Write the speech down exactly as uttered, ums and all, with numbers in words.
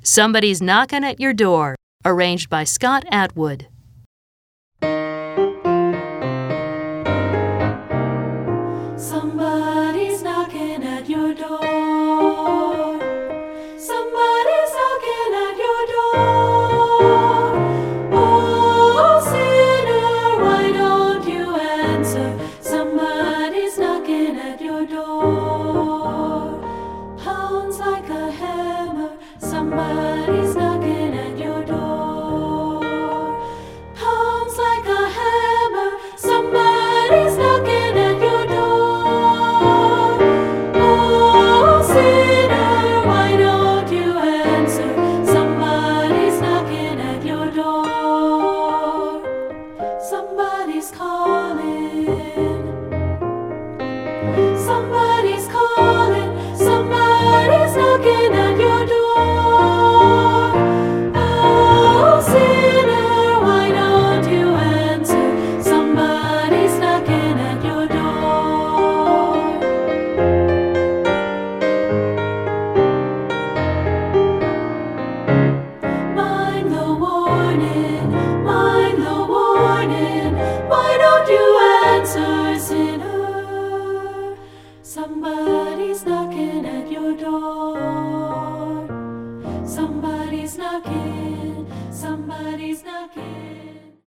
Somebody's Knocking at Your Door, arranged by Scott Atwood. Somebody's knocking at your door. Somebody's knocking at your door. Oh, sinner, why don't you answer? Somebody's knocking at your door. Pounds like a hammer. Somebody's knocking at your door. Pounds like a hammer. Somebody's knocking at your door. Oh, sinner, why don't you answer? Somebody's knocking at your door. Somebody's calling. Somebody's calling. Somebody's knocking at your door. Oh, sinner, why don't you answer? Somebody's knocking at your door. Mind the warning, mind the warning. Why don't you answer, sinner? Somebody's knocking at your door. Somebody's knocking.